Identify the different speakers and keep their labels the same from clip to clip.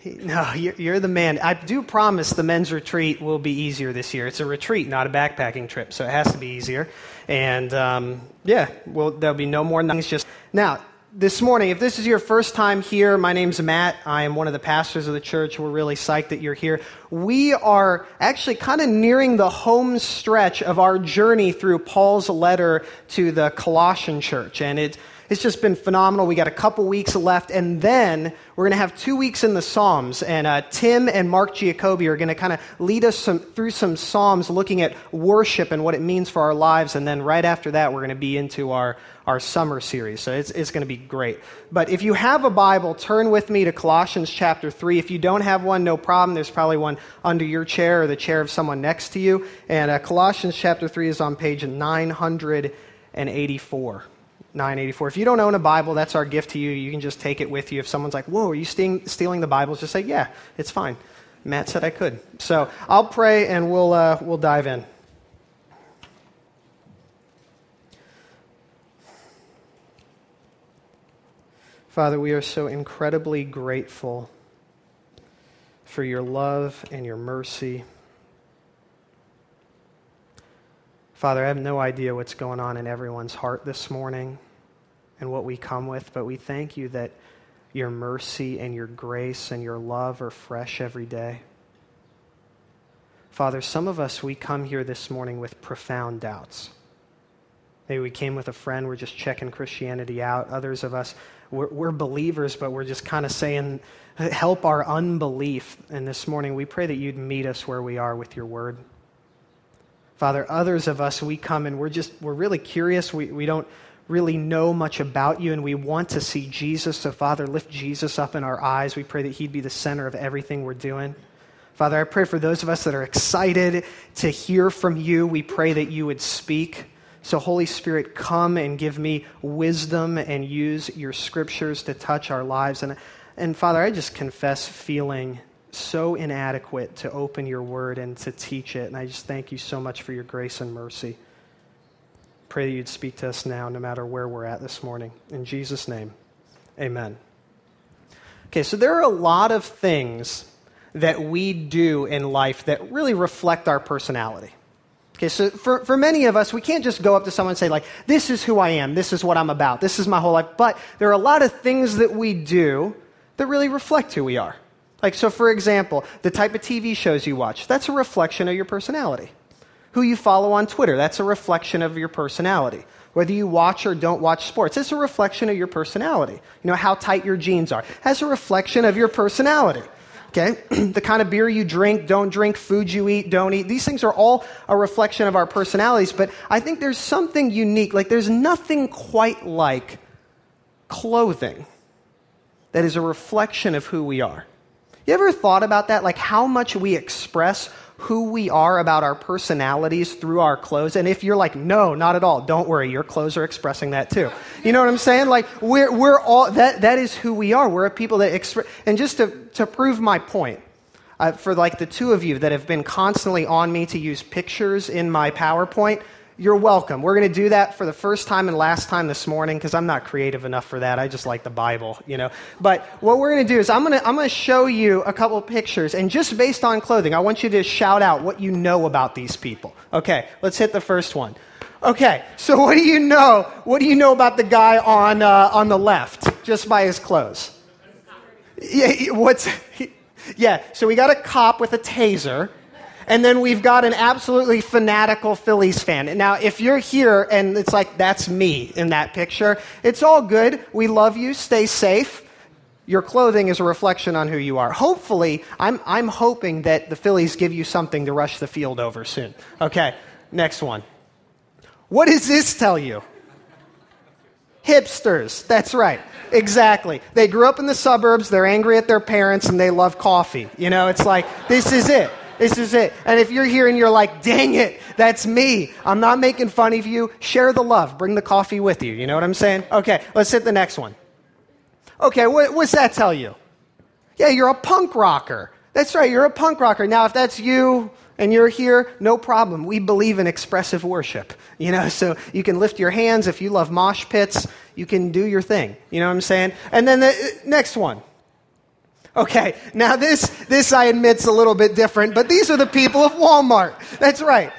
Speaker 1: No, you're the man. I do promise the men's retreat will be easier this year. It's a retreat, not a backpacking trip, so it has to be easier. And there'll be no more things. Just now, this morning, if this is your first time here, my name's Matt. I am one of the pastors of the church. We're really psyched that you're here. We are actually kind of nearing the home stretch of our journey through Paul's letter to the Colossian church, and it's just been phenomenal. We got a couple weeks left, and then we're going to have 2 weeks in the Psalms, and Tim and Mark Giacobbe are going to kind of lead us through some Psalms looking at worship and what it means for our lives, and then right after that, we're going to be into our summer series, so it's going to be great. But if you have a Bible, turn with me to Colossians chapter 3. If you don't have one, no problem. There's probably one under your chair or the chair of someone next to you, and Colossians chapter 3 is on page 984. 984. If you don't own a Bible, that's our gift to you. You can just take it with you. If someone's like, whoa, are you stealing the Bibles? Just say, yeah, it's fine. Matt said I could. So I'll pray and we'll dive in. Father, we are so incredibly grateful for your love and your mercy. Father, I have no idea what's going on in everyone's heart this morning and what we come with, but we thank you that your mercy and your grace and your love are fresh every day. Father, some of us, we come here this morning with profound doubts. Maybe we came with a friend, we're just checking Christianity out. Others of us, we're believers, but we're just kind of saying, help our unbelief. And this morning, we pray that you'd meet us where we are with your word. Father, others of us, we come and we're really curious. We don't really know much about you, and we want to see Jesus. So, Father, lift Jesus up in our eyes. We pray that he'd be the center of everything we're doing. Father, I pray for those of us that are excited to hear from you. We pray that you would speak. So, Holy Spirit, come and give me wisdom and use your scriptures to touch our lives. And Father, I just confess feeling so inadequate to open your word and to teach it. And I just thank you so much for your grace and mercy. Pray that you'd speak to us now, no matter where we're at this morning. In Jesus' name, amen. Okay, so there are a lot of things that we do in life that really reflect our personality. Okay, so for many of us, we can't just go up to someone and say, like, this is who I am, this is what I'm about, this is my whole life. But there are a lot of things that we do that really reflect who we are. Like, so for example, the type of TV shows you watch, that's a reflection of your personality. Who you follow on Twitter, that's a reflection of your personality. Whether you watch or don't watch sports, it's a reflection of your personality. You know, how tight your jeans are, that's a reflection of your personality. Okay? The kind of beer you drink, don't drink, food you eat, don't eat, these things are all a reflection of our personalities. But I think there's something unique, like there's nothing quite like clothing that is a reflection of who we are. You ever thought about that? Like how much we express who we are about our personalities through our clothes? And if you're like, no, not at all, don't worry, your clothes are expressing that too. You know what I'm saying? Like we're all, that is who we are. We're a people that express, and just to prove my point, for like the two of you that have been constantly on me to use pictures in my PowerPoint, you're welcome. We're going to do that for the first time and last time this morning because I'm not creative enough for that. I just like the Bible, you know. But what we're going to do is I'm going to show you a couple of pictures, and just based on clothing, I want you to shout out what you know about these people. Okay, let's hit the first one. Okay, so what do you know? What do you know about the guy on the left, just by his clothes? Yeah, so we got a cop with a taser. And then we've got an absolutely fanatical Phillies fan. And now, if you're here and it's like, that's me in that picture, it's all good. We love you. Stay safe. Your clothing is a reflection on who you are. Hopefully, I'm hoping that the Phillies give you something to rush the field over soon. Okay, next one. What does this tell you? Hipsters. That's right. Exactly. They grew up in the suburbs, they're angry at their parents, and they love coffee. You know, it's like, this is it. This is it. And if you're here and you're like, dang it, that's me. I'm not making fun of you. Share the love. Bring the coffee with you. You know what I'm saying? Okay, let's hit the next one. Okay, what's that tell you? Yeah, you're a punk rocker. That's right, you're a punk rocker. Now, if that's you and you're here, no problem. We believe in expressive worship. You know, so you can lift your hands. If you love mosh pits, you can do your thing. You know what I'm saying? And then the next one. Okay, now this I admit's a little bit different, but these are the people of Walmart. That's right.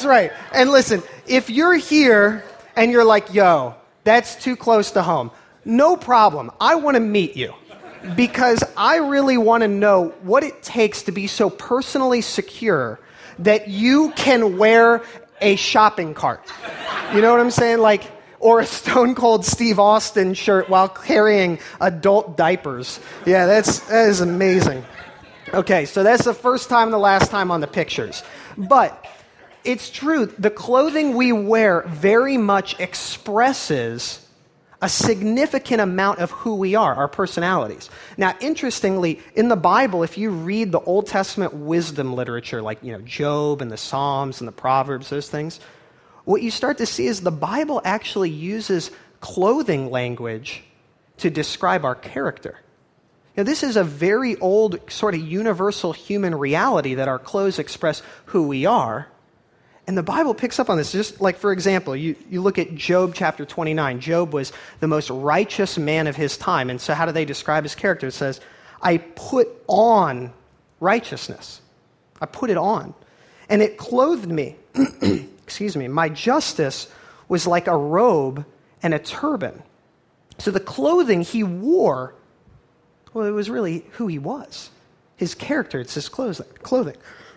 Speaker 1: And listen, if you're here and you're like, yo, that's too close to home, no problem. I want to meet you because I really want to know what it takes to be so personally secure that you can wear a shopping cart. You know what I'm saying? Like, or a Stone Cold Steve Austin shirt while carrying adult diapers. Yeah, that is amazing. Okay, so that's the first time and the last time on the pictures. But it's true, the clothing we wear very much expresses a significant amount of who we are, our personalities. Now, interestingly, in the Bible, if you read the Old Testament wisdom literature, like, Job and the Psalms and the Proverbs, those things, what you start to see is the Bible actually uses clothing language to describe our character. This is a very old, sort of universal human reality that our clothes express who we are. And the Bible picks up on this. Just like, for example, you look at Job chapter 29. Job was the most righteous man of his time. And so how do they describe his character? It says, I put on righteousness. I put it on. And it clothed me. Excuse me. My justice was like a robe and a turban. So the clothing he wore, well, it was really who he was. His character, it's his clothing.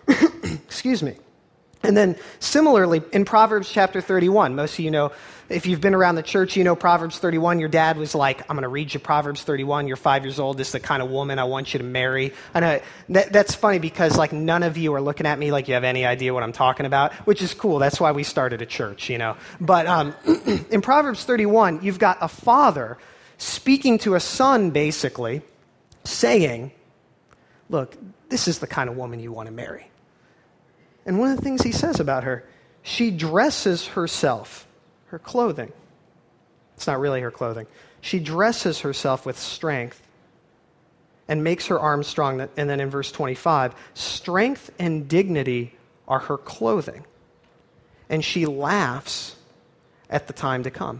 Speaker 1: Excuse me. And then similarly, in Proverbs chapter 31, most of you know, if you've been around the church, you know Proverbs 31. Your dad was like, I'm going to read you Proverbs 31. You're 5 years old. This is the kind of woman I want you to marry. I know that's funny because like none of you are looking at me like you have any idea what I'm talking about, which is cool. That's why we started a church, But in Proverbs 31, you've got a father speaking to a son, basically, saying, look, this is the kind of woman you want to marry. And one of the things he says about her, she dresses herself, her clothing. It's not really her clothing. She dresses herself with strength and makes her arms strong. And then in verse 25, strength and dignity are her clothing. And she laughs at the time to come.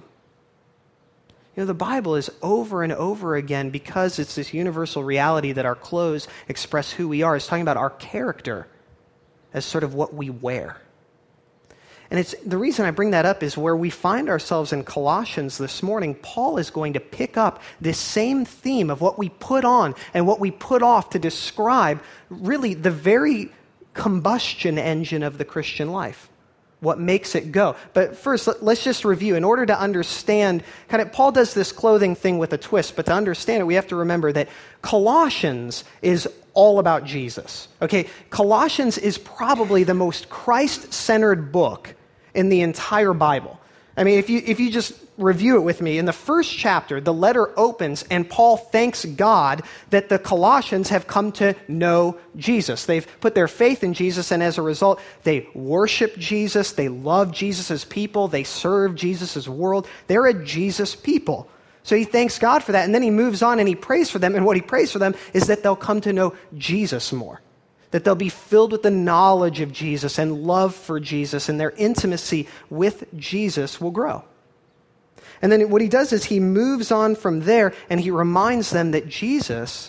Speaker 1: The Bible is over and over again, because it's this universal reality that our clothes express who we are. It's talking about our character as sort of what we wear. And it's the reason I bring that up is where we find ourselves in Colossians this morning. Paul is going to pick up this same theme of what we put on and what we put off to describe really the very combustion engine of the Christian life, what makes it go. But first, let's just review. In order to understand, Paul does this clothing thing with a twist, but to understand it, we have to remember that Colossians is all about Jesus. Okay, Colossians is probably the most Christ-centered book in the entire Bible. I mean, if you just review it with me, in the first chapter, the letter opens and Paul thanks God that the Colossians have come to know Jesus. They've put their faith in Jesus, and as a result, they worship Jesus, they love Jesus' people, they serve Jesus' world. They're a Jesus people. So he thanks God for that, and then he moves on and he prays for them, and what he prays for them is that they'll come to know Jesus more, that they'll be filled with the knowledge of Jesus and love for Jesus, and their intimacy with Jesus will grow. And then what he does is he moves on from there, and he reminds them that Jesus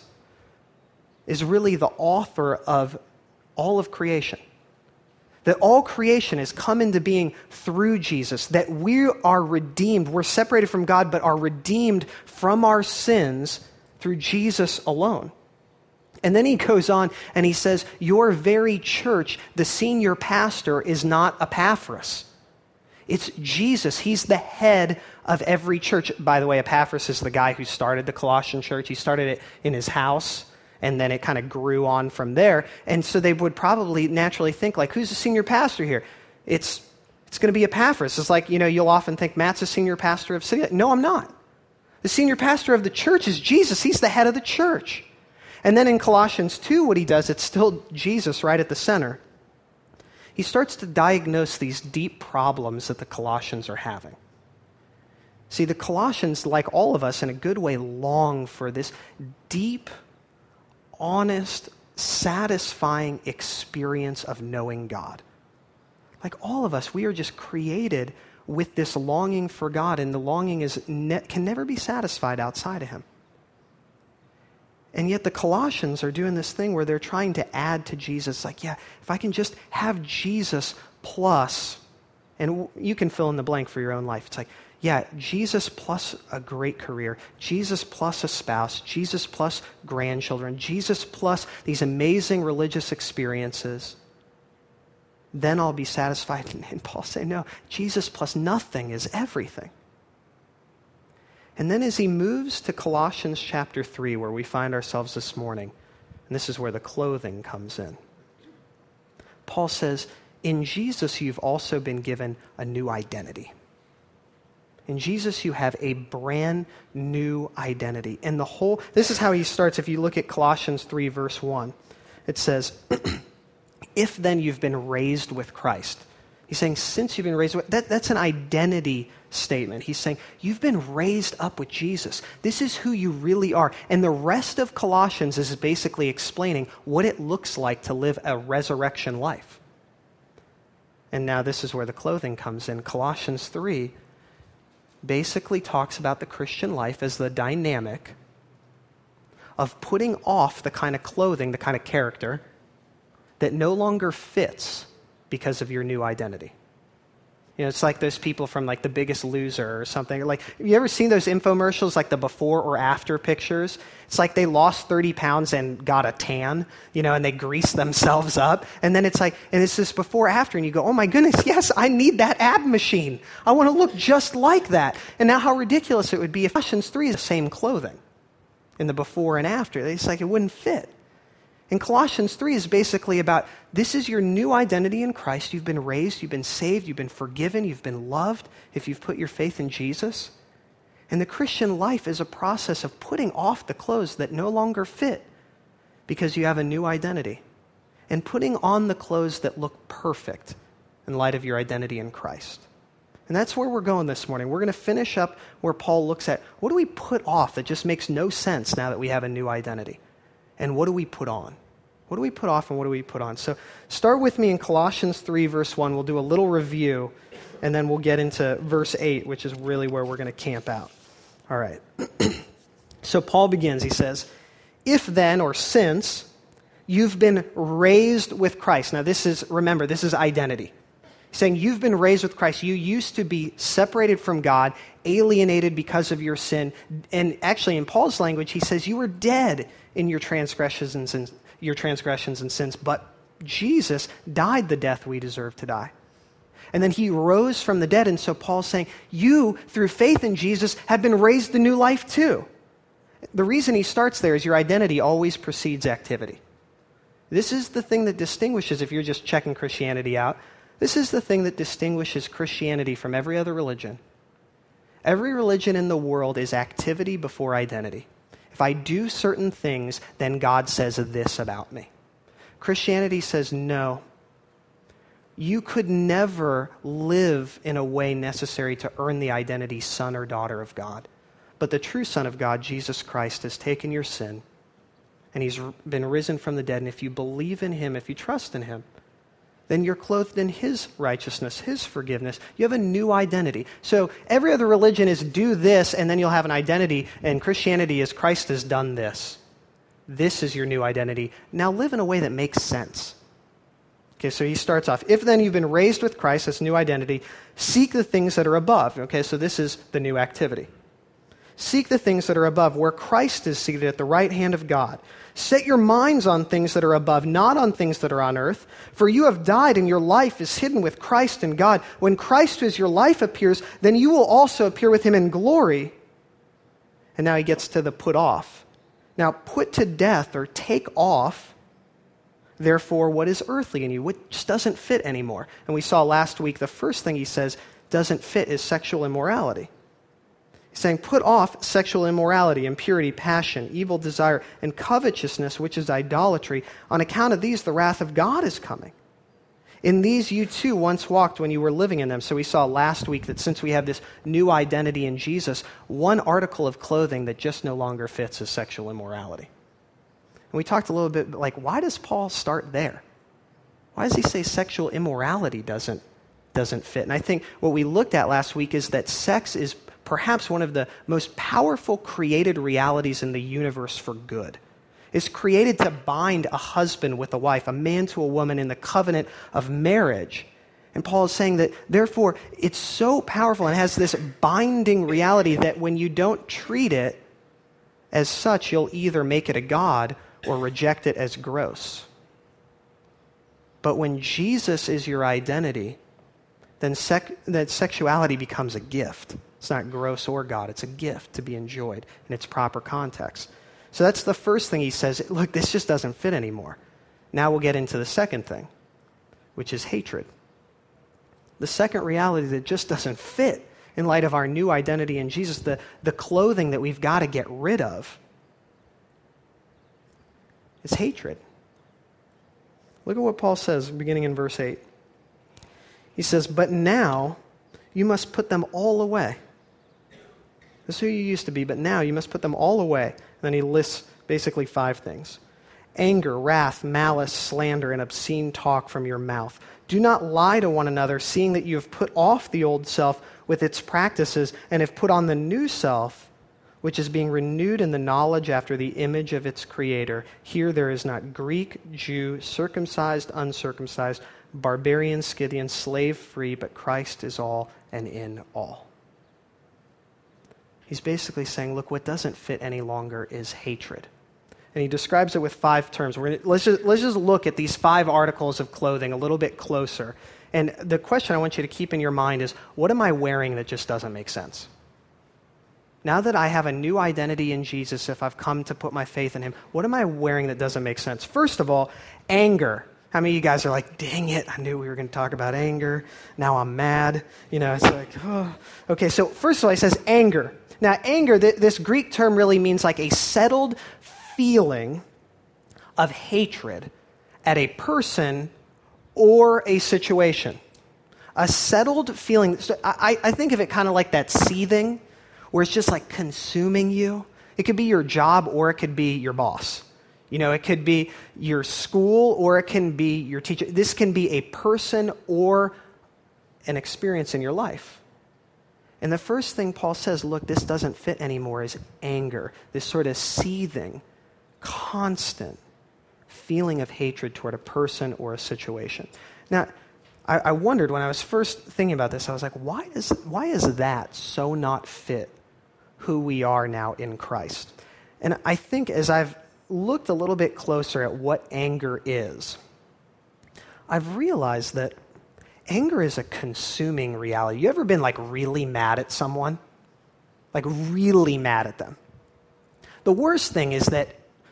Speaker 1: is really the author of all of creation. That all creation has come into being through Jesus, that we are redeemed. We're separated from God, but are redeemed from our sins through Jesus alone. And then he goes on and he says, your very church, the senior pastor, is not Epaphras. It's Jesus. He's the head of every church. By the way, Epaphras is the guy who started the Colossian church. He started it in his house, and then it kind of grew on from there. And so they would probably naturally think, like, who's the senior pastor here? It's going to be Epaphras. It's like, you'll often think Matt's a senior pastor of City. No, I'm not. The senior pastor of the church is Jesus. He's the head of the church. And then in Colossians 2, what he does, it's still Jesus right at the center. He starts to diagnose these deep problems that the Colossians are having. See, the Colossians, like all of us in a good way, long for this deep, honest, satisfying experience of knowing God. Like all of us, we are just created with this longing for God, and the longing can never be satisfied outside of him. And yet the Colossians are doing this thing where they're trying to add to Jesus. Like, yeah, if I can just have Jesus plus, and you can fill in the blank for your own life. It's like, yeah, Jesus plus a great career, Jesus plus a spouse, Jesus plus grandchildren, Jesus plus these amazing religious experiences. Then I'll be satisfied. And Paul said, no, Jesus plus nothing is everything. And then as he moves to Colossians chapter 3, where we find ourselves this morning, and this is where the clothing comes in, Paul says, in Jesus you've also been given a new identity. In Jesus you have a brand new identity. And this is how he starts. If you look at Colossians 3, verse 1, it says, if then you've been raised with Christ. He's saying, since you've been raised with, that's an identity statement. He's saying, you've been raised up with Jesus. This is who you really are. And the rest of Colossians is basically explaining what it looks like to live a resurrection life. And now this is where the clothing comes in. Colossians 3 basically talks about the Christian life as the dynamic of putting off the kind of clothing, the kind of character that no longer fits because of your new identity. You know, it's like those people from like The Biggest Loser or something. Like, have you ever seen those infomercials, like the before or after pictures? It's like they lost 30 pounds and got a tan, and they grease themselves up. And then it's like, and it's this before after, and you go, oh my goodness, yes, I need that ab machine. I want to look just like that. And now how ridiculous it would be if Colossians 3 is the same clothing in the before and after. It's like it wouldn't fit. And Colossians 3 is basically about, this is your new identity in Christ. You've been raised, you've been saved, you've been forgiven, you've been loved if you've put your faith in Jesus. And the Christian life is a process of putting off the clothes that no longer fit because you have a new identity, and putting on the clothes that look perfect in light of your identity in Christ. And that's where we're going this morning. We're going to finish up where Paul looks at, what do we put off that just makes no sense now that we have a new identity? And what do we put on? What do we put off and what do we put on? So start with me in Colossians 3, verse 1. We'll do a little review, and then we'll get into verse 8, which is really where we're going to camp out. All right. So Paul begins. He says, if then, or since, you've been raised with Christ. Now remember, this is identity. He's saying you've been raised with Christ. You used to be separated from God, alienated because of your sin. And actually, in Paul's language, he says you were dead in your transgressions and sins, but Jesus died the death we deserve to die. And then he rose from the dead, and so Paul's saying, you, through faith in Jesus, have been raised to new life too. The reason he starts there is your identity always precedes activity. This is the thing that distinguishes, if you're just checking Christianity out, this is the thing that distinguishes Christianity from every other religion. Every religion in the world is activity before identity. If I do certain things, then God says this about me. Christianity says, no. You could never live in a way necessary to earn the identity son or daughter of God. But the true Son of God, Jesus Christ, has taken your sin, and he's been risen from the dead. And if you believe in him, if you trust in him, then you're clothed in his righteousness, his forgiveness. You have a new identity. So every other religion is do this, and then you'll have an identity, and Christianity is Christ has done this. This is your new identity. Now live in a way that makes sense. Okay, so he starts off, if then you've been raised with Christ, that's new identity, seek the things that are above. Okay, so this is the new activity. Seek the things that are above, where Christ is seated at the right hand of God. Set your minds on things that are above, not on things that are on earth. For you have died, and your life is hidden with Christ in God. When Christ, who is your life, appears, then you will also appear with him in glory. And now he gets to the put off. Now put to death, or take off, therefore, what is earthly in you, which doesn't fit anymore. And we saw last week, the first thing he says doesn't fit is sexual immorality. He's saying, put off sexual immorality, impurity, passion, evil desire, and covetousness, which is idolatry. On account of these, the wrath of God is coming. In these you too once walked when you were living in them. So we saw last week that since we have this new identity in Jesus, one article of clothing that just no longer fits is sexual immorality. And we talked a little bit, like, why does Paul start there? Why does he say sexual immorality doesn't fit? And I think what we looked at last week is that sex is perhaps one of the most powerful created realities in the universe for good. is created to bind a husband with a wife, a man to a woman in the covenant of marriage. And Paul is saying that, therefore, it's so powerful and has this binding reality that when you don't treat it as such, you'll either make it a god or reject it as gross. But when Jesus is your identity, then that sexuality becomes a gift. It's not gross or God. It's a gift to be enjoyed in its proper context. So that's the first thing he says. Look, this just doesn't fit anymore. Now we'll get into the second thing, which is hatred. The second reality that just doesn't fit in light of our new identity in Jesus, the clothing that we've got to get rid of, is hatred. Look at what Paul says beginning in verse 8. He says, "But now you must put them all away." This is who you used to be, but now you must put them all away. And then he lists basically 5 things. Anger, wrath, malice, slander, and obscene talk from your mouth. Do not lie to one another, seeing that you have put off the old self with its practices and have put on the new self, which is being renewed in the knowledge after the image of its creator. Here there is not Greek, Jew, circumcised, uncircumcised, barbarian, Scythian, slave free, but Christ is all and in all. He's basically saying, look, what doesn't fit any longer is hatred. And he describes it with 5 terms. Let's just look at these 5 articles of clothing a little bit closer. And the question I want you to keep in your mind is, what am I wearing that just doesn't make sense? Now that I have a new identity in Jesus, if I've come to put my faith in him, what am I wearing that doesn't make sense? First of all, anger. How many of you guys are like, dang it, I knew we were going to talk about anger. Now I'm mad. It's like, oh. Okay, so first of all, he says anger. Now, anger, this Greek term really means like a settled feeling of hatred at a person or a situation. A settled feeling. So I think of it kind of like that seething, where it's just like consuming you. It could be your job or it could be your boss. It could be your school or it can be your teacher. This can be a person or an experience in your life. And the first thing Paul says, look, this doesn't fit anymore, is anger. This sort of seething, constant feeling of hatred toward a person or a situation. Now, I wondered when I was first thinking about this, I was like, why is that so not fit who we are now in Christ? And I think as I've looked a little bit closer at what anger is, I've realized that anger is a consuming reality. You ever been like really mad at someone? Like really mad at them? The worst thing is that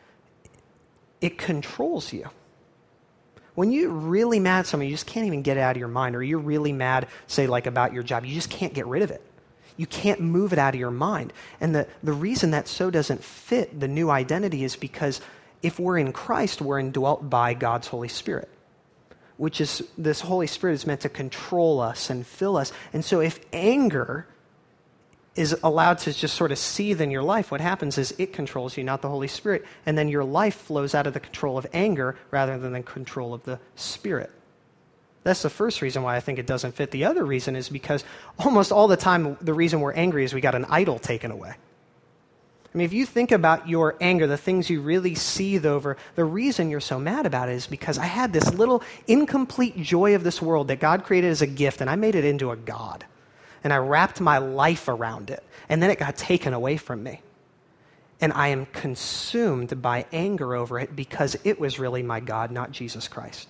Speaker 1: it controls you. When you're really mad at someone, you just can't even get it out of your mind. Or you're really mad, say like about your job, you just can't get rid of it. You can't move it out of your mind. And the reason that so doesn't fit the new identity is because if we're in Christ, we're indwelt by God's Holy Spirit, which is, this Holy Spirit is meant to control us and fill us. And so if anger is allowed to just sort of seethe in your life, what happens is it controls you, not the Holy Spirit. And then your life flows out of the control of anger rather than the control of the Spirit. That's the first reason why I think it doesn't fit. The other reason is because almost all the time, the reason we're angry is we got an idol taken away. I mean, if you think about your anger, the things you really seethe over, the reason you're so mad about it is because I had this little incomplete joy of this world that God created as a gift, and I made it into a god. And I wrapped my life around it, and then it got taken away from me. And I am consumed by anger over it because it was really my God, not Jesus Christ.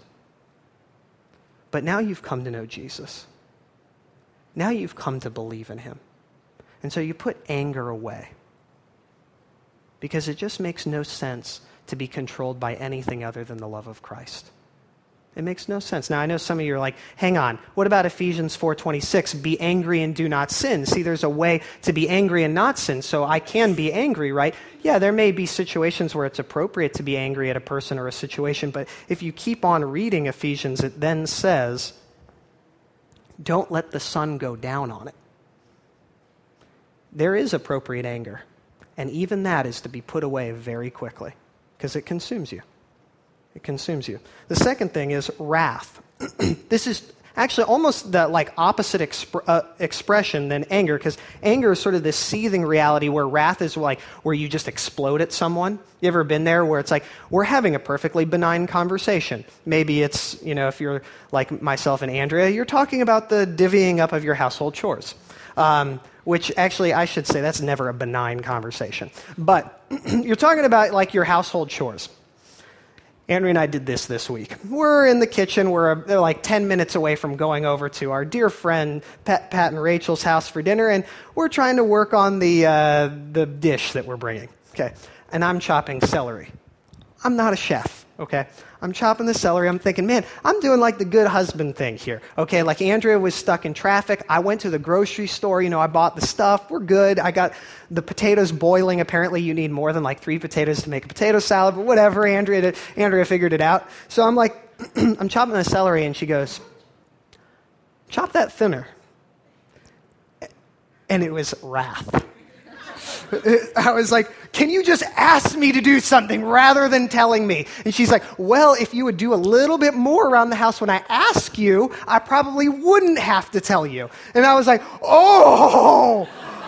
Speaker 1: But now you've come to know Jesus. Now you've come to believe in him. And so you put anger away because it just makes no sense to be controlled by anything other than the love of Christ. It makes no sense. Now, I know some of you are like, hang on, what about Ephesians 4:26? Be angry and do not sin. See, there's a way to be angry and not sin, so I can be angry, right? Yeah, there may be situations where it's appropriate to be angry at a person or a situation, but if you keep on reading Ephesians, it then says, don't let the sun go down on it. There is appropriate anger, and even that is to be put away very quickly because it consumes you. It consumes you. The second thing is wrath. This is actually almost the opposite expression than anger, because anger is sort of this seething reality where wrath is where you just explode at someone. You ever been there where it's like, we're having a perfectly benign conversation. Maybe it's, if you're like myself and Andrea, you're talking about the divvying up of your household chores. Which actually, I should say, that's never a benign conversation. But you're talking about your household chores. Andrea and I did this week. We're in the kitchen. We're 10 minutes away from going over to our dear friend Pat and Rachel's house for dinner, and we're trying to work on the dish that we're bringing. Okay, and I'm chopping celery. I'm not a chef. Okay, I'm chopping the celery. I'm thinking, man, I'm doing the good husband thing here. Okay, Andrea was stuck in traffic. I went to the grocery store. I bought the stuff. We're good. I got the potatoes boiling. Apparently, you need more than 3 potatoes to make a potato salad, but whatever. Andrea figured it out. So I'm I'm chopping the celery, and she goes, chop that thinner. And it was wrath. I was like, can you just ask me to do something rather than telling me? And she's like, well, if you would do a little bit more around the house when I ask you, I probably wouldn't have to tell you. And I was like, oh,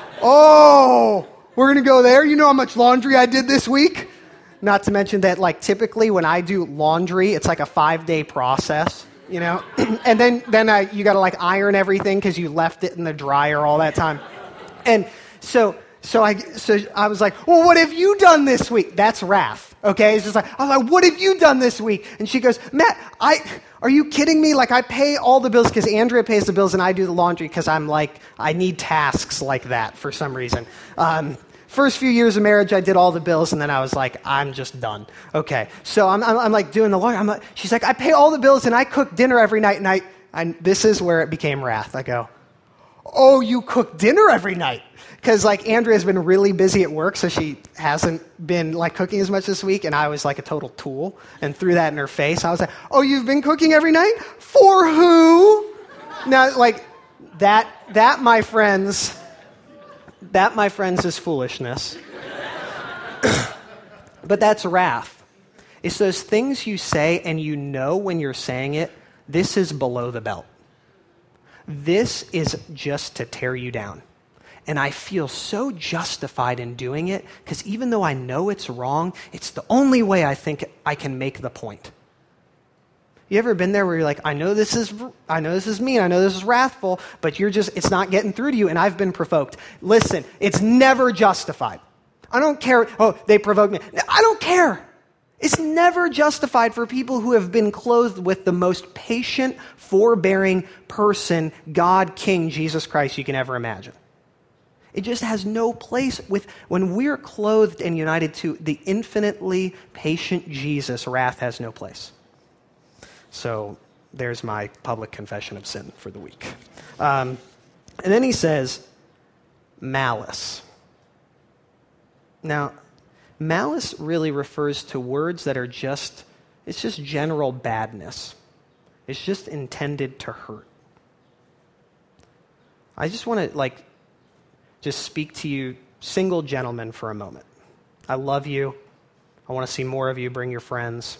Speaker 1: we're going to go there? You know how much laundry I did this week? Not to mention that, typically when I do laundry, it's a 5-day process, And then you got to, iron everything because you left it in the dryer all that time. And so I was like, well, what have you done this week? That's wrath, okay? It's just I was like, what have you done this week? And she goes, Matt, are you kidding me? I pay all the bills because Andrea pays the bills and I do the laundry because I need tasks like that for some reason. First few years of marriage, I did all the bills, and then I was like, I'm just done. Okay, so I'm doing the laundry. She's like, I pay all the bills and I cook dinner every night, and this is where it became wrath. I go, oh, you cook dinner every night? Because Andrea's been really busy at work, so she hasn't been cooking as much this week, and I was a total tool and threw that in her face. I was like, oh, you've been cooking every night? For who? Now, that, my friends, is foolishness. But that's wrath. It's those things you say, and when you're saying it, this is below the belt. This is just to tear you down. And I feel so justified in doing it because even though I know it's wrong, it's the only way I think I can make the point. You ever been there where you're like, I know this is mean, I know this is wrathful, but it's not getting through to you, and I've been provoked. Listen, it's never justified. I don't care. Oh, they provoked me. I don't care. It's never justified for people who have been clothed with the most patient, forbearing person, God, King, Jesus Christ you can ever imagine. It just has no place when we're clothed and united to the infinitely patient Jesus, wrath has no place. So there's my public confession of sin for the week. And then he says, malice. Now, malice really refers to words that are it's just general badness. It's just intended to hurt. I just want to just speak to you single gentlemen for a moment. I love you. I want to see more of you. Bring your friends.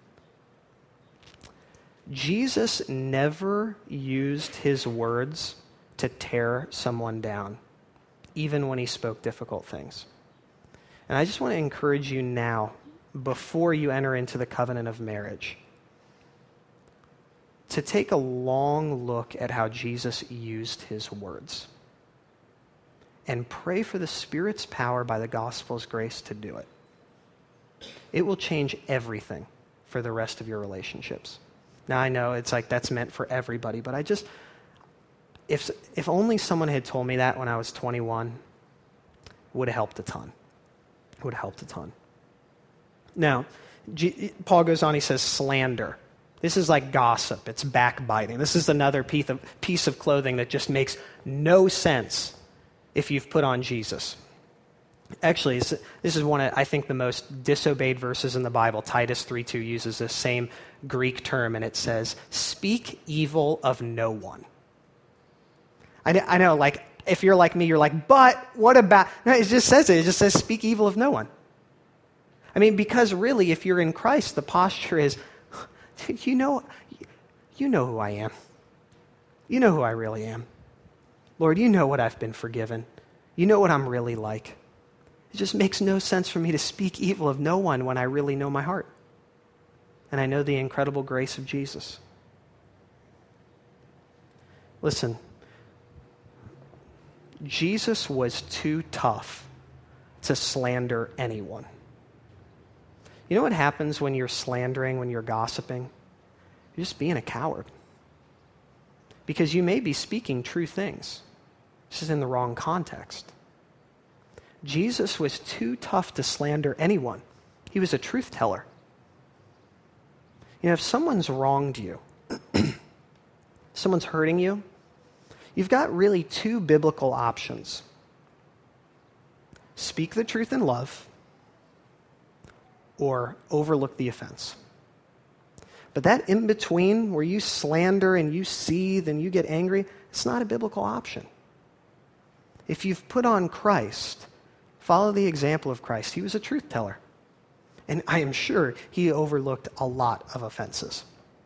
Speaker 1: Jesus never used his words to tear someone down, even when he spoke difficult things. And I just want to encourage you now, before you enter into the covenant of marriage, to take a long look at how Jesus used his words. And pray for the Spirit's power by the gospel's grace to do it. It will change everything for the rest of your relationships. Now, I know it's that's meant for everybody, but if only someone had told me that when I was 21, it would have helped a ton. It would have helped a ton. Now, Paul goes on, he says slander. This is like gossip. It's backbiting. This is another piece of clothing that just makes no sense if you've put on Jesus. Actually, this is one of, I think, the most disobeyed verses in the Bible. Titus 3:2 uses this same Greek term, and it says, speak evil of no one. I know, if you're like me, you're like, but what about... No, it just says it. It just says, speak evil of no one. I mean, because really, if you're in Christ, the posture is, you know who I am. You know who I really am. Lord, you know what I've been forgiven. You know what I'm really like. It just makes no sense for me to speak evil of no one when I really know my heart. And I know the incredible grace of Jesus. Listen, Jesus was too tough to slander anyone. You know what happens when you're slandering, when you're gossiping? You're just being a coward. Because you may be speaking true things. This is in the wrong context. Jesus was too tough to slander anyone. He was a truth teller. You know, if someone's wronged you, someone's hurting you, you've got really two biblical options. Speak the truth in love, or overlook the offense. But that in between, where you slander and you seethe and you get angry, it's not a biblical option. If you've put on Christ, follow the example of Christ. He was a truth teller. And I am sure he overlooked a lot of offenses.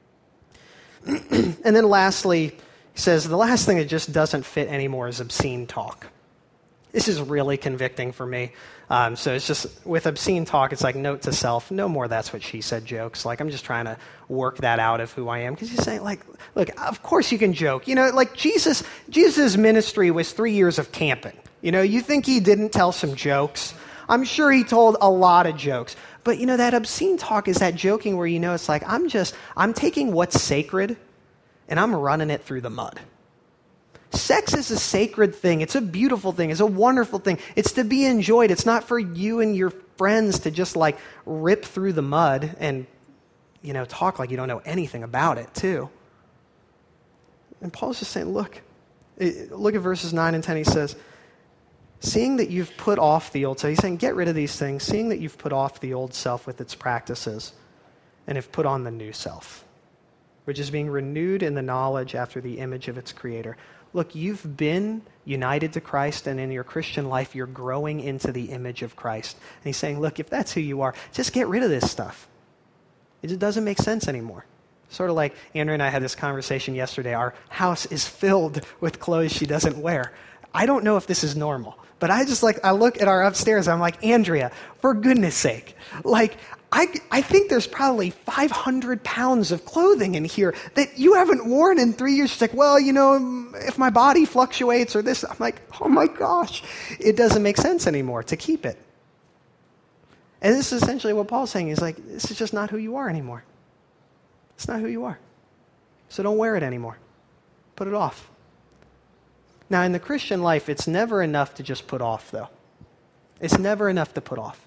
Speaker 1: And then lastly, he says, the last thing that just doesn't fit anymore is obscene talk. This is really convicting for me. So it's just, with obscene talk, it's like, note to self, no more that's what she said jokes. Like, I'm just trying to work that out of who I am. Because he's saying, like, look, of course you can joke. You know, like Jesus' ministry was 3 years of camping. You know, you think he didn't tell some jokes? I'm sure he told a lot of jokes. But, you know, that obscene talk is that joking where, you know, it's like, I'm taking what's sacred and I'm running it through the mud. Sex is a sacred thing. It's a beautiful thing. It's a wonderful thing. It's to be enjoyed. It's not for you and your friends to just like rip through the mud and, you know, talk like you don't know anything about it too. And Paul's just saying, look at verses 9 and 10. He says, seeing that you've put off the old self, he's saying, get rid of these things, seeing that you've put off the old self with its practices and have put on the new self, which is being renewed in the knowledge after the image of its creator. Look, you've been united to Christ, and in your Christian life, you're growing into the image of Christ. And he's saying, look, if that's who you are, just get rid of this stuff. It just doesn't make sense anymore. Sort of like Andrea and I had this conversation yesterday. Our house is filled with clothes she doesn't wear. I don't know if this is normal, but I look at our upstairs, I'm like, Andrea, for goodness sake, like, I think there's probably 500 pounds of clothing in here that you haven't worn in 3 years. She's like, well, you know, if my body fluctuates or this, I'm like, oh my gosh, it doesn't make sense anymore to keep it. And this is essentially what Paul's saying. He's like, this is just not who you are anymore. It's not who you are. So don't wear it anymore. Put it off. Now, in the Christian life, it's never enough to just put off, though. It's never enough to put off.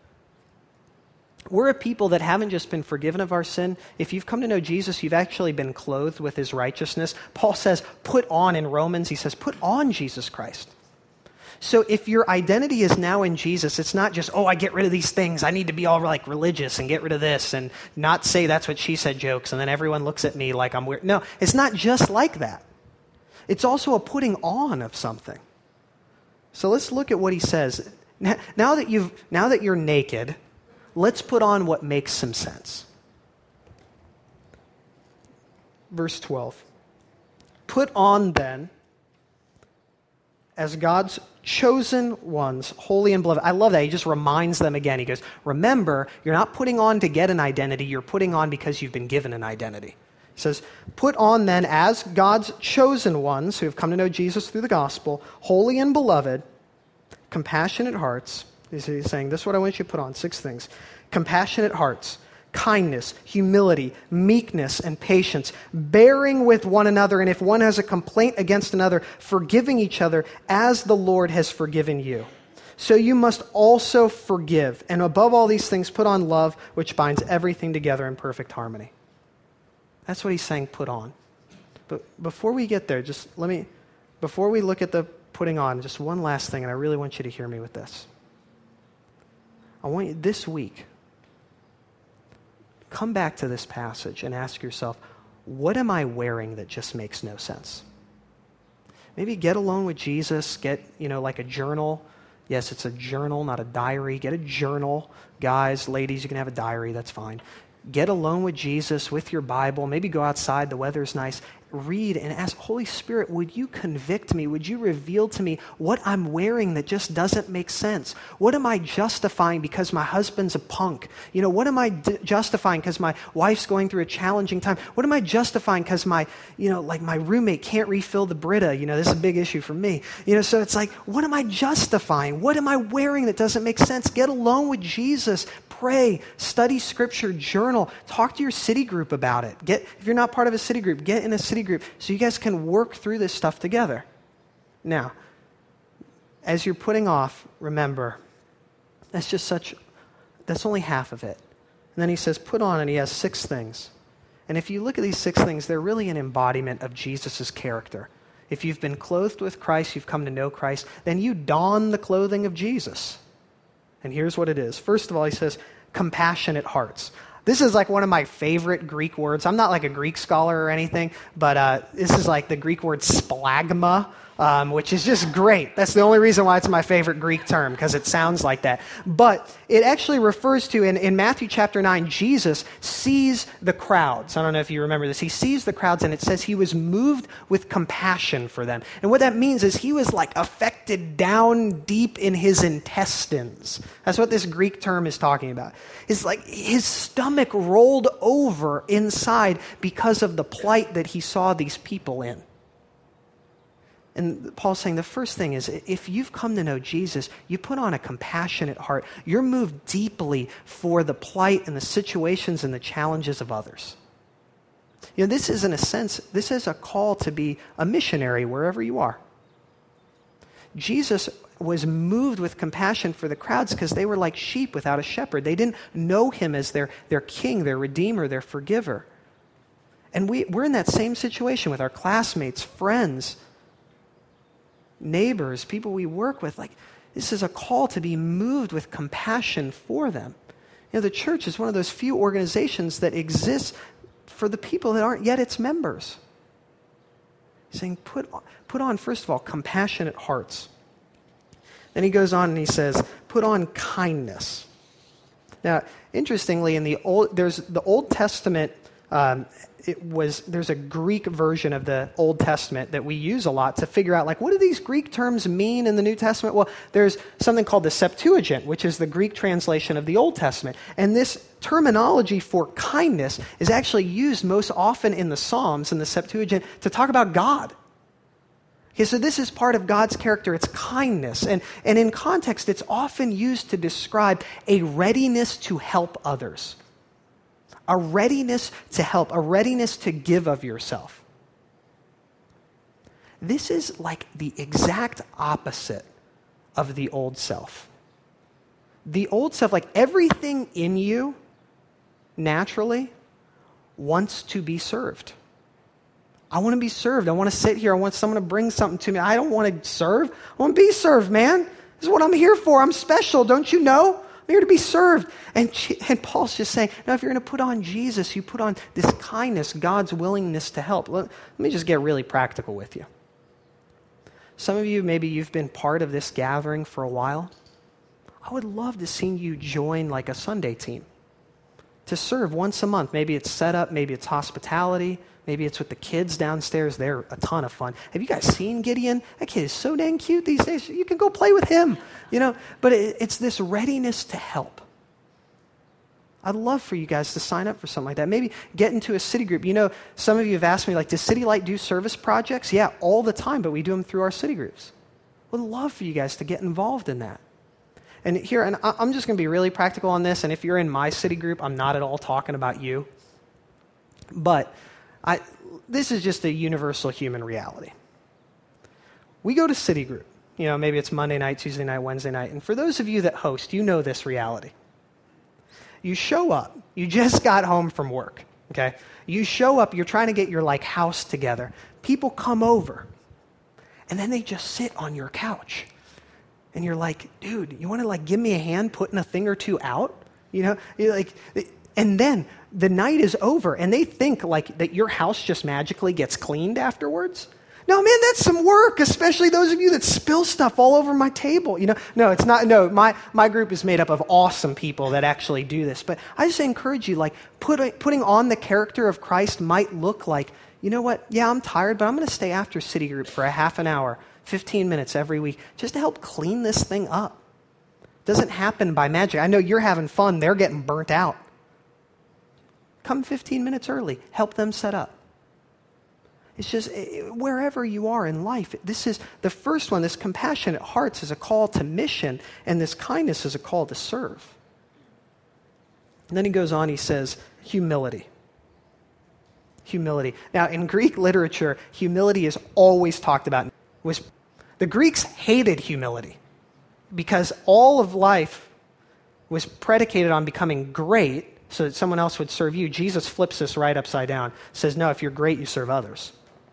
Speaker 1: We're a people that haven't just been forgiven of our sin. If you've come to know Jesus, you've actually been clothed with his righteousness. Paul says, put on in Romans, he says, put on Jesus Christ. So if your identity is now in Jesus, it's not just, I get rid of these things. I need to be all like religious and get rid of this and not say that's what she said jokes and then everyone looks at me like I'm weird. No, it's not just like that. It's also a putting on of something. So let's look at what he says. Now that you're naked, let's put on what makes some sense. Verse 12. Put on then, as God's chosen ones, holy and beloved. I love that. He just reminds them again. He goes, remember, you're not putting on to get an identity. You're putting on because you've been given an identity. He says, put on then as God's chosen ones who have come to know Jesus through the gospel, holy and beloved, compassionate hearts. He's saying, this is what I want you to put on, 6 things. Compassionate hearts, kindness, humility, meekness, and patience, bearing with one another, and if one has a complaint against another, forgiving each other as the Lord has forgiven you. So you must also forgive. And above all these things, put on love, which binds everything together in perfect harmony. That's what he's saying, put on. But before we get there, before we look at the putting on, just one last thing, and I really want you to hear me with this. I want you, this week, come back to this passage and ask yourself, what am I wearing that just makes no sense? Maybe get alone with Jesus, get, like a journal. Yes, it's a journal, not a diary. Get a journal. Guys, ladies, you can have a diary, that's fine. Get alone with Jesus with your Bible. Maybe go outside, the weather's nice. read and ask, Holy Spirit, would you convict me? Would you reveal to me what I'm wearing that just doesn't make sense? What am I justifying because my husband's a punk? What am I justifying because my wife's going through a challenging time? What am I justifying because my roommate can't refill the Brita? This is a big issue for me. So it's like, what am I justifying? What am I wearing that doesn't make sense? Get alone with Jesus. Pray, study scripture, journal, talk to your city group about it. If you're not part of a city group, get in a city group so you guys can work through this stuff together. Now, as you're putting off, remember, that's only half of it. And then he says, put on, and he has 6 things. And if you look at these 6 things, they're really an embodiment of Jesus' character. If you've been clothed with Christ, you've come to know Christ, then you don the clothing of Jesus. And here's what it is. First of all, he says, compassionate hearts. This is like one of my favorite Greek words. I'm not like a Greek scholar or anything, but this is like the Greek word splagma, which is just great. That's the only reason why it's my favorite Greek term, because it sounds like that. But it actually refers to, in Matthew chapter 9, Jesus sees the crowds. I don't know if you remember this. He sees the crowds, and it says he was moved with compassion for them. And what that means is he was like affected down deep in his intestines. That's what this Greek term is talking about. It's like his stomach rolled over inside because of the plight that he saw these people in. And Paul's saying the first thing is, if you've come to know Jesus, you put on a compassionate heart. You're moved deeply for the plight and the situations and the challenges of others. This is, in a sense, this is a call to be a missionary wherever you are. Jesus was moved with compassion for the crowds because they were like sheep without a shepherd. They didn't know him as their king, their redeemer, their forgiver. And we're in that same situation with our classmates, friends, neighbors, people we work with. Like, this is a call to be moved with compassion for them. The church is one of those few organizations that exists for the people that aren't yet its members. He's saying, put on, first of all, compassionate hearts. Then he goes on and he says, put on kindness. Now, interestingly, there's the Old Testament. There's a Greek version of the Old Testament that we use a lot to figure out, like, what do these Greek terms mean in the New Testament? Well, there's something called the Septuagint, which is the Greek translation of the Old Testament. And this terminology for kindness is actually used most often in the Psalms, in the Septuagint, to talk about God. Okay, so this is part of God's character. It's kindness. And in context, it's often used to describe a readiness to help others. A readiness to help, a readiness to give of yourself. This is like the exact opposite of the old self. The old self, like everything in you, naturally, wants to be served. I want to be served. I want to sit here. I want someone to bring something to me. I don't want to serve. I want to be served, man. This is what I'm here for. I'm special, don't you know? I'm here to be served. And Paul's just saying, now if you're going to put on Jesus, you put on this kindness, God's willingness to help. Let me just get really practical with you. Some of you, maybe you've been part of this gathering for a while. I would love to see you join like a Sunday team to serve once a month. Maybe it's setup, maybe it's hospitality, maybe it's with the kids downstairs. They're a ton of fun. Have you guys seen Gideon? That kid is so dang cute these days. You can go play with him, But it's this readiness to help. I'd love for you guys to sign up for something like that. Maybe get into a city group. Some of you have asked me, like, does City Light do service projects? Yeah, all the time, but we do them through our city groups. Would love for you guys to get involved in that. And I'm just going to be really practical on this, and if you're in my city group, I'm not at all talking about you. But this is just a universal human reality. We go to city group. Maybe it's Monday night, Tuesday night, Wednesday night. And for those of you that host, you know this reality. You show up. You just got home from work, okay? You show up. You're trying to get your, house together. People come over, and then they just sit on your couch. And you're like, dude, you want to, give me a hand putting a thing or two out? You're like... And then the night is over, and they think that your house just magically gets cleaned afterwards. No, man, that's some work, especially those of you that spill stuff all over my table. No, it's not. No, my group is made up of awesome people that actually do this. But I just encourage you, putting on the character of Christ might look like, you know what? Yeah, I'm tired, but I'm going to stay after City Group for a half an hour, 15 minutes every week, just to help clean this thing up. Doesn't happen by magic. I know you're having fun. They're getting burnt out. Come 15 minutes early. Help them set up. It's just wherever you are in life, this is the first one. This compassionate hearts is a call to mission, and this kindness is a call to serve. And then he goes on, he says, humility. Humility. Now, in Greek literature, humility is always talked about. The Greeks hated humility because all of life was predicated on becoming great so that someone else would serve you. Jesus flips this right upside down. Says, no, if you're great, you serve others.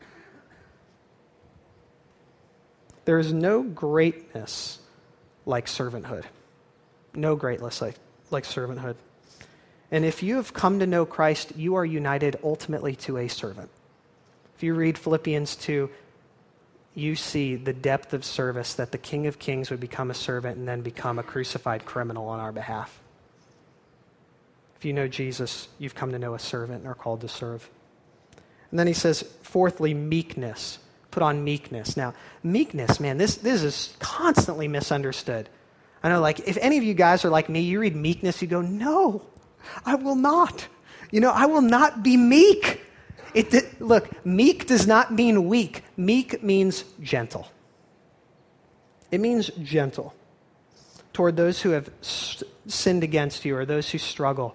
Speaker 1: There is no greatness like servanthood. No greatness like servanthood. And if you have come to know Christ, you are united ultimately to a servant. If you read Philippians 2, you see the depth of service that the King of Kings would become a servant and then become a crucified criminal on our behalf. If you know Jesus, you've come to know a servant and are called to serve. And then he says, fourthly, meekness. Put on meekness. Now, meekness, man, this is constantly misunderstood. I know, like, if any of you guys are like me, you read meekness, you go, no, I will not. I will not be meek. Look, meek does not mean weak. Meek means gentle. It means gentle toward those who have sinned against you or those who struggle.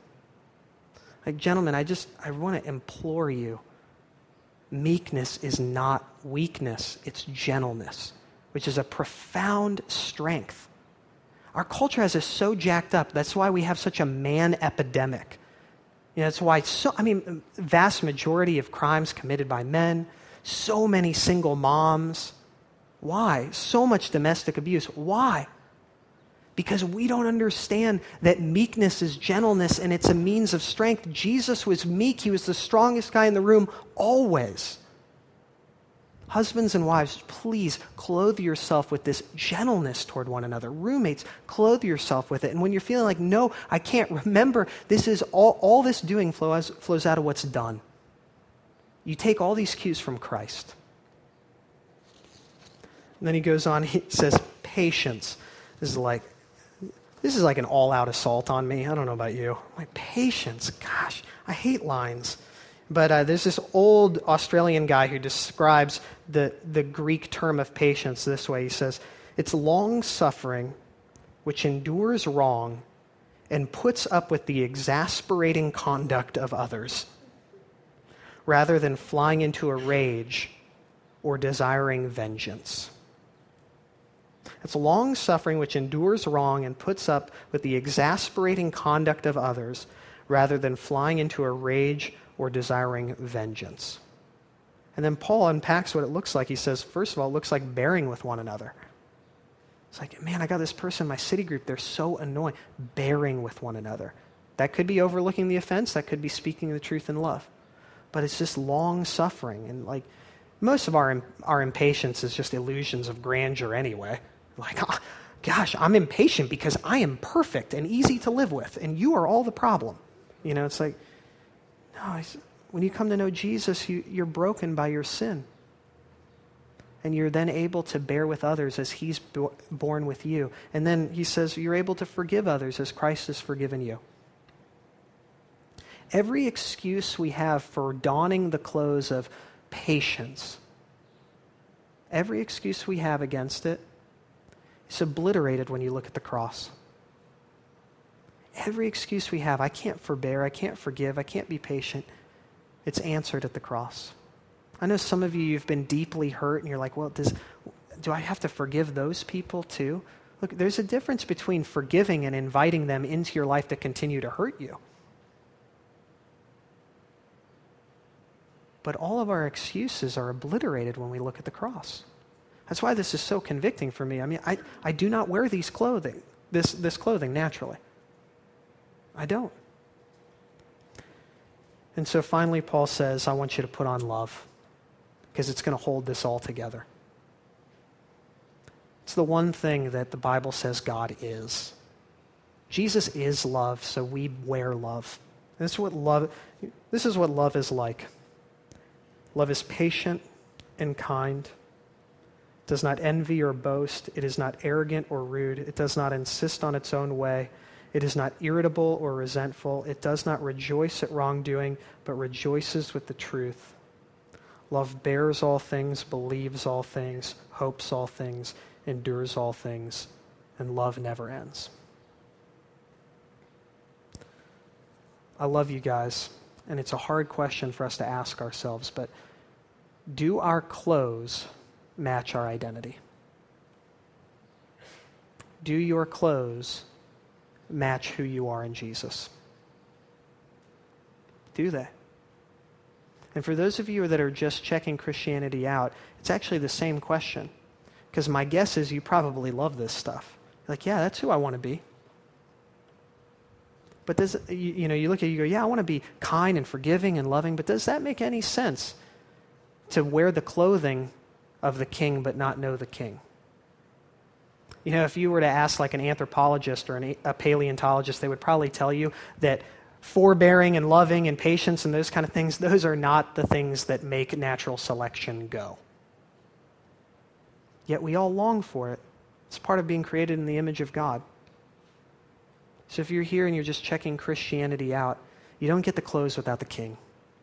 Speaker 1: Like, gentlemen, I want to implore you. Meekness is not weakness, it's gentleness, which is a profound strength. Our culture has us so jacked up. That's why we have such a man epidemic. That's why vast majority of crimes committed by men, so many single moms. Why? So much domestic abuse. Why? Because we don't understand that meekness is gentleness and it's a means of strength. Jesus was meek. He was the strongest guy in the room always. Husbands and wives, please clothe yourself with this gentleness toward one another. Roommates, clothe yourself with it. And when you're feeling like, no, I can't remember, this is all this doing flows out of what's done. You take all these cues from Christ. And then he goes on, he says, patience. This is like an all-out assault on me. I don't know about you. My patience, gosh, I hate lines. But there's this old Australian guy who describes the Greek term of patience this way. He says, it's long-suffering, which endures wrong and puts up with the exasperating conduct of others, rather than flying into a rage or desiring vengeance. It's long-suffering, which endures wrong and puts up with the exasperating conduct of others, rather than flying into a rage or desiring vengeance. And then Paul unpacks what it looks like. He says, first of all, it looks like bearing with one another. It's like, man, I got this person in my city group. They're so annoying. Bearing with one another. That could be overlooking the offense. That could be speaking the truth in love. But it's just long-suffering. And like most of our impatience is just illusions of grandeur anyway. Like, oh, gosh, I'm impatient because I am perfect and easy to live with, and you are all the problem. It's like, no, when you come to know Jesus, you're broken by your sin. And you're then able to bear with others as he's borne with you. And then he says you're able to forgive others as Christ has forgiven you. Every excuse we have for donning the clothes of patience, every excuse we have against it, is obliterated when you look at the cross. Every excuse we have, I can't forbear, I can't forgive, I can't be patient, it's answered at the cross. I know some of you've been deeply hurt and you're like, well, do I have to forgive those people too? Look, there's a difference between forgiving and inviting them into your life to continue to hurt you. But all of our excuses are obliterated when we look at the cross. That's why this is so convicting for me. I do not wear this clothing naturally. I don't. And so finally, Paul says, I want you to put on love because it's going to hold this all together. It's the one thing that the Bible says God is. Jesus is love, so we wear love. This is what love is like. Love is patient and kind, does not envy or boast. It is not arrogant or rude. It does not insist on its own way. It is not irritable or resentful. It does not rejoice at wrongdoing, but rejoices with the truth. Love bears all things, believes all things, hopes all things, endures all things, and love never ends. I love you guys, and it's a hard question for us to ask ourselves, but do our clothes match our identity? Do your clothes match who you are in Jesus? Do they? And for those of you that are just checking Christianity out, it's actually the same question. Because my guess is you probably love this stuff. You're like, yeah, that's who I want to be. But does, you look at it, you go, yeah, I want to be kind and forgiving and loving, but does that make any sense to wear the clothing of the king but not know the king? You know, if you were to ask like an anthropologist or a paleontologist, they would probably tell you that forbearing and loving and patience and those kind of things, those are not the things that make natural selection go. Yet we all long for it. It's part of being created in the image of God. So if you're here and you're just checking Christianity out, you don't get the clothes without the king.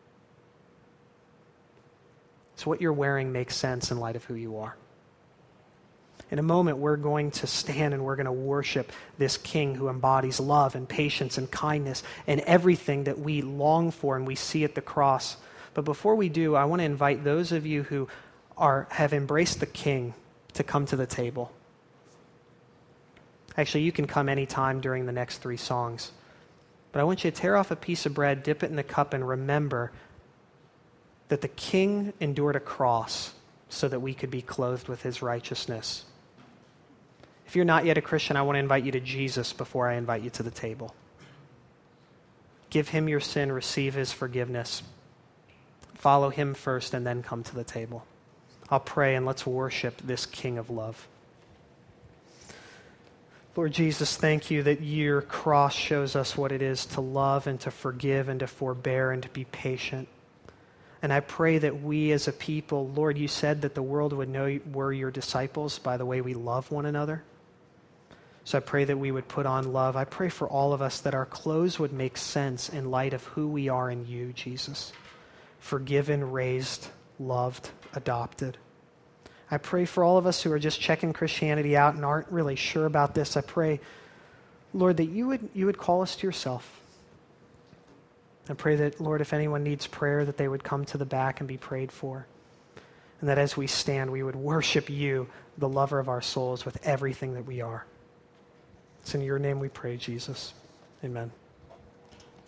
Speaker 1: So what you're wearing makes sense in light of who you are. In a moment, we're going to stand and we're going to worship this king who embodies love and patience and kindness and everything that we long for and we see at the cross. But before we do, I want to invite those of you who have embraced the king to come to the table. Actually, you can come anytime during the next 3 songs. But I want you to tear off a piece of bread, dip it in the cup, and remember that the king endured a cross so that we could be clothed with his righteousness. If you're not yet a Christian, I want to invite you to Jesus before I invite you to the table. Give him your sin, receive his forgiveness. Follow him first and then come to the table. I'll pray and let's worship this King of love. Lord Jesus, thank you that your cross shows us what it is to love and to forgive and to forbear and to be patient. And I pray that we as a people, Lord, you said that the world would know we're your disciples by the way we love one another. So I pray that we would put on love. I pray for all of us that our clothes would make sense in light of who we are in you, Jesus. Forgiven, raised, loved, adopted. I pray for all of us who are just checking Christianity out and aren't really sure about this. I pray, Lord, that you would call us to yourself. I pray that, Lord, if anyone needs prayer, that they would come to the back and be prayed for. And that as we stand, we would worship you, the lover of our souls, with everything that we are. It's in your name we pray, Jesus. Amen.